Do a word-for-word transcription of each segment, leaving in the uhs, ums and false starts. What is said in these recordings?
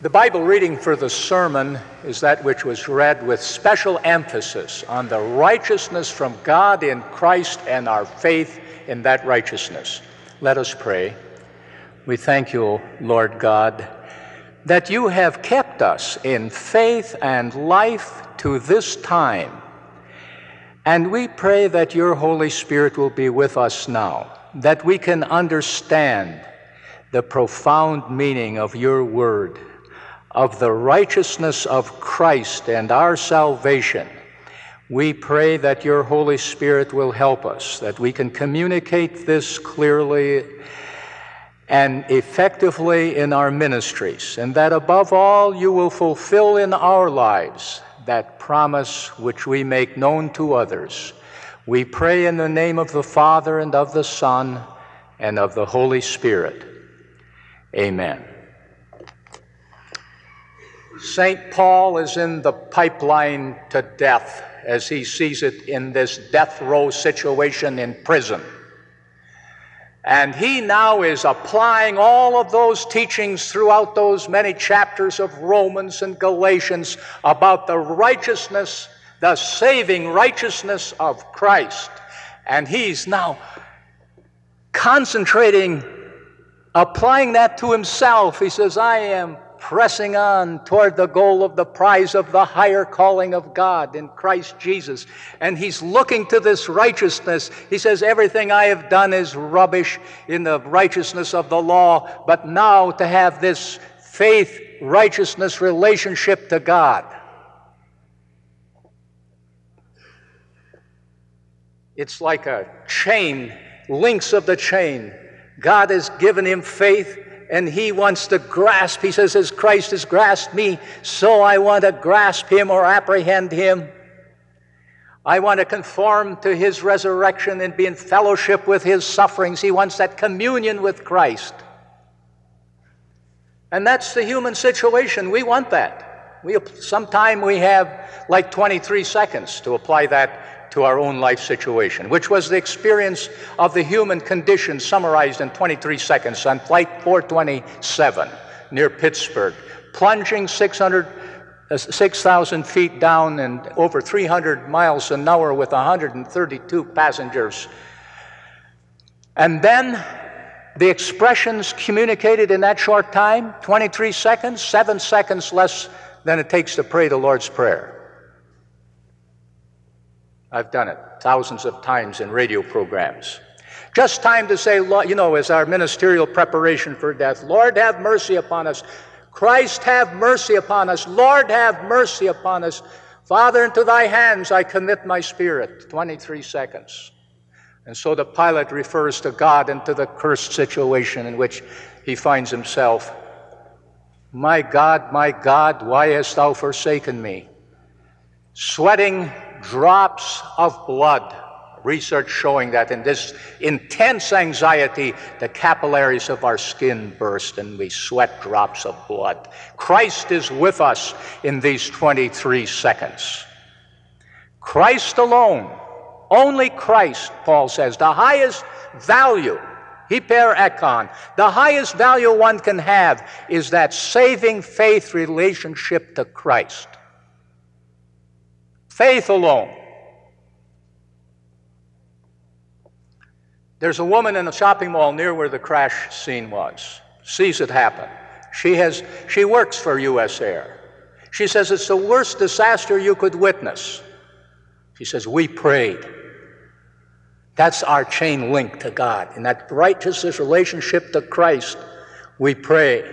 The Bible reading for the sermon is that which was read with special emphasis on the righteousness from God in Christ and our faith in that righteousness. Let us pray. We thank you, Lord God, that you have kept us in faith and life to this time. And we pray that your Holy Spirit will be with us now, that we can understand the profound meaning of your word, of the righteousness of Christ and our salvation. We pray that your Holy Spirit will help us, that we can communicate this clearly and effectively in our ministries, and that above all you will fulfill in our lives that promise which we make known to others. We pray in the name of the Father and of the Son and of the Holy Spirit. Amen. Saint Paul is in the pipeline to death as he sees it in this death row situation in prison. And he now is applying all of those teachings throughout those many chapters of Romans and Galatians about the righteousness, the saving righteousness of Christ. And he's now concentrating, applying that to himself. He says, I am pressing on toward the goal of the prize of the higher calling of God in Christ Jesus. And he's looking to this righteousness. He says, everything I have done is rubbish in the righteousness of the law, but now to have this faith, righteousness relationship to God. It's like a chain, links of the chain. God has given him faith, and he wants to grasp. He says, as Christ has grasped me, so I want to grasp him or apprehend him. I want to conform to his resurrection and be in fellowship with his sufferings. He wants that communion with Christ. And that's the human situation. We want that. We, sometime we have like twenty-three seconds to apply that to our own life situation, which was the experience of the human condition summarized in twenty-three seconds on Flight four twenty-seven near Pittsburgh, plunging six thousand feet down and over three hundred miles an hour with one hundred thirty-two passengers. And then the expressions communicated in that short time, twenty-three seconds, seven seconds less than it takes to pray the Lord's Prayer. I've done it thousands of times in radio programs. Just time to say, you know, as our ministerial preparation for death, Lord, have mercy upon us. Christ, have mercy upon us. Lord, have mercy upon us. Father, into thy hands I commit my spirit. twenty-three seconds. And so the pilot refers to God into the cursed situation in which he finds himself. My God, my God, why hast thou forsaken me? Sweating drops of blood. Research showing that in this intense anxiety, the capillaries of our skin burst and we sweat drops of blood. Christ is with us in these twenty-three seconds. Christ alone, only Christ, Paul says, the highest value, hyper ekon, the highest value one can have is that saving faith relationship to Christ. Faith alone. There's a woman in a shopping mall near where the crash scene was. Sees it happen. She has, she works for U S Air. She says it's the worst disaster you could witness. She says, we prayed. That's our chain link to God. In that righteousness relationship to Christ, we pray.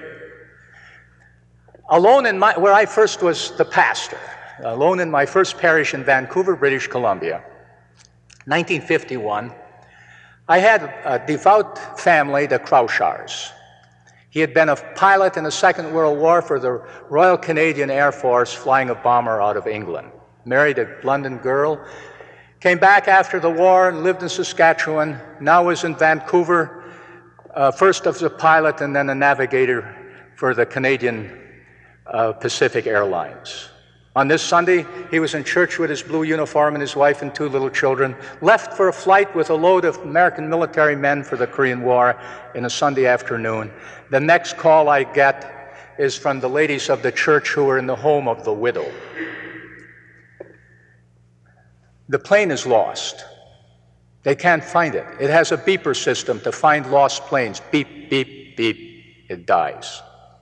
Alone in my, where I first was the pastor, alone in my first parish in Vancouver, British Columbia, nineteen fifty-one, I had a devout family, the Crouchars. He had been a pilot in the Second World War for the Royal Canadian Air Force, flying a bomber out of England. Married a London girl, came back after the war and lived in Saskatchewan, now is in Vancouver, uh, first as a pilot and then a navigator for the Canadian uh, Pacific Airlines. On this Sunday, he was in church with his blue uniform and his wife and two little children, left for a flight with a load of American military men for the Korean War in a Sunday afternoon. The next call I get is from the ladies of the church who were in the home of the widow. The plane is lost. They can't find it. It has a beeper system to find lost planes. Beep, beep, beep, it dies.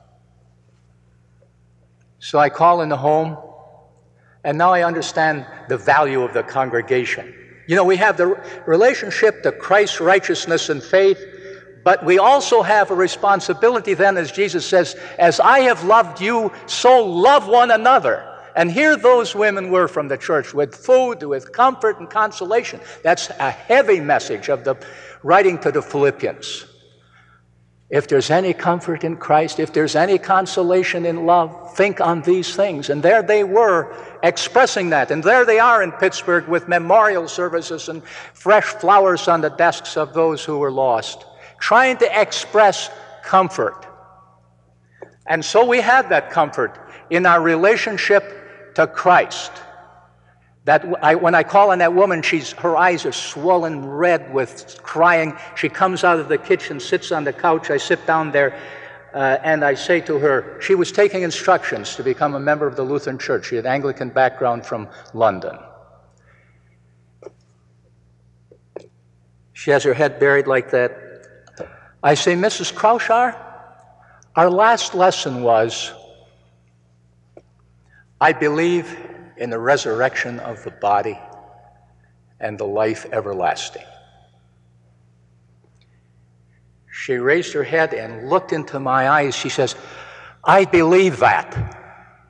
So I call in the home, and now I understand the value of the congregation. You know, we have the relationship to Christ's righteousness and faith, but we also have a responsibility then, as Jesus says, as I have loved you, so love one another. And here those women were from the church with food, with comfort and consolation. That's a heavy message of the writing to the Philippians. If there's any comfort in Christ, if there's any consolation in love, think on these things. And there they were expressing that. And there they are in Pittsburgh with memorial services and fresh flowers on the desks of those who were lost, trying to express comfort. And so we have that comfort in our relationship to Christ. That I, when I call on that woman, she's, her eyes are swollen red with crying. She comes out of the kitchen, sits on the couch. I sit down there, uh, and I say to her, she was taking instructions to become a member of the Lutheran Church. She had Anglican background from London. She has her head buried like that. I say, Missus Kraushaar, our last lesson was, I believe in the resurrection of the body and the life everlasting. She raised her head and looked into my eyes. She says, I believe that.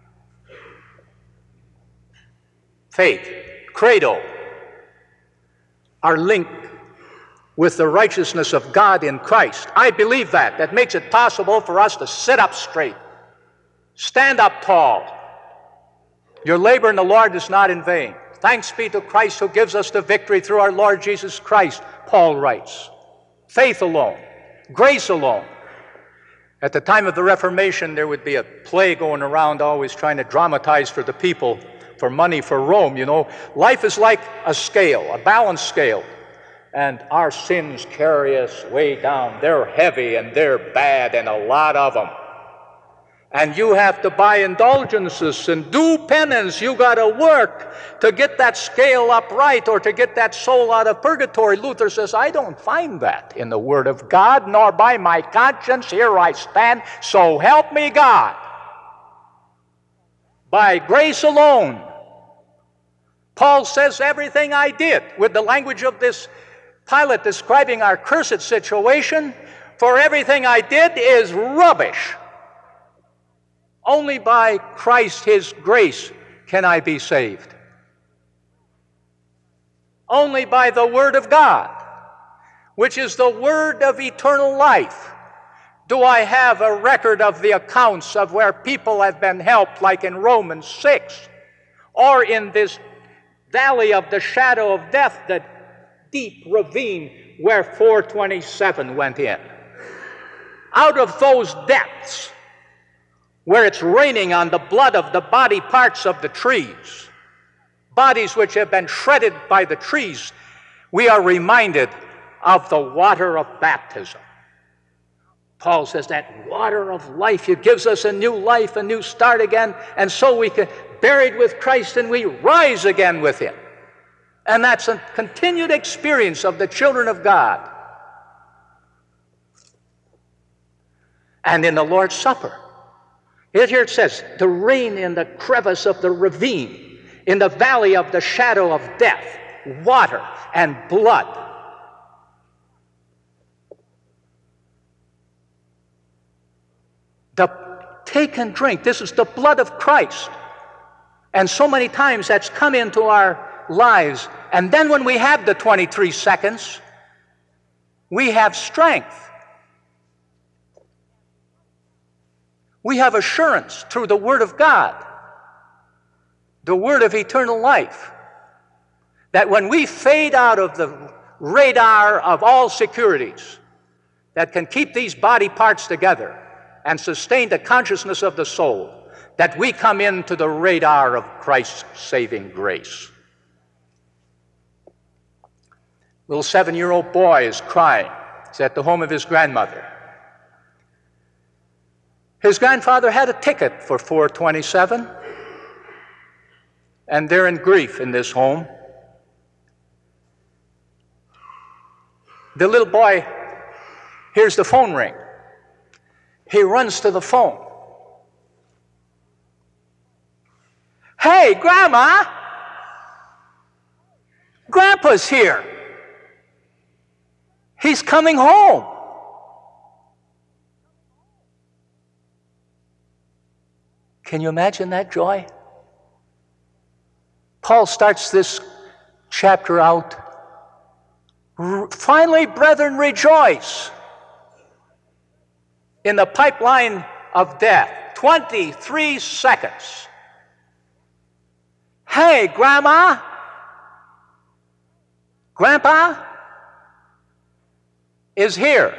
Faith, credo, are linked with the righteousness of God in Christ. I believe that. That makes it possible for us to sit up straight, stand up tall. Your labor in the Lord is not in vain. Thanks be to Christ who gives us the victory through our Lord Jesus Christ, Paul writes. Faith alone, grace alone. At the time of the Reformation, there would be a play going around always trying to dramatize for the people, for money, for Rome, you know. Life is like a scale, a balance scale. And our sins carry us way down. They're heavy and they're bad, and a lot of them. And you have to buy indulgences and do penance. You got to work to get that scale up right or to get that soul out of purgatory. Luther says, I don't find that in the Word of God, nor by my conscience. Here I stand, so help me God. By grace alone. Paul says everything I did, with the language of this Pilate describing our cursed situation, for everything I did is rubbish. Only by Christ, His grace, can I be saved. Only by the Word of God, which is the Word of eternal life, do I have a record of the accounts of where people have been helped, like in Romans six, or in this valley of the shadow of death, the deep ravine where four twenty-seven went in. Out of those depths, where it's raining on the blood of the body parts of the trees, bodies which have been shredded by the trees, we are reminded of the water of baptism. Paul says that water of life, it gives us a new life, a new start again, and so we can buried with Christ and we rise again with Him. And that's a continued experience of the children of God. And in the Lord's Supper, here it says, to reign in the crevice of the ravine, in the valley of the shadow of death, water and blood. The take and drink, this is the blood of Christ. And so many times that's come into our lives. And then when we have the twenty-three seconds, we have strength. We have assurance through the Word of God, the Word of eternal life, that when we fade out of the radar of all securities that can keep these body parts together and sustain the consciousness of the soul, that we come into the radar of Christ's saving grace. Little seven-year-old boy is crying. He's at the home of his grandmother. His grandfather had a ticket for four twenty-seven, and they're in grief in this home. The little boy hears the phone ring. He runs to the phone. Hey, Grandma! Grandpa's here. He's coming home. Can you imagine that joy? Paul starts this chapter out, finally, brethren, rejoice. In the pipeline of death, twenty-three seconds. Hey, Grandma, Grandpa is here.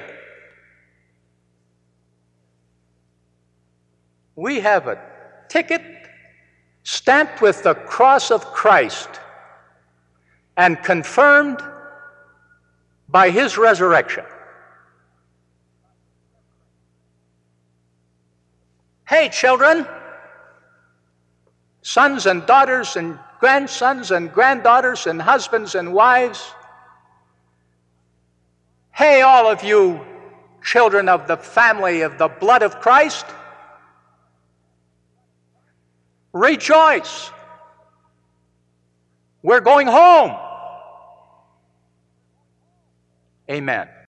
We have a ticket stamped with the cross of Christ and confirmed by his resurrection. Hey, children, sons and daughters and grandsons and granddaughters and husbands and wives. Hey, all of you children of the family of the blood of Christ. Rejoice. We're going home. Amen.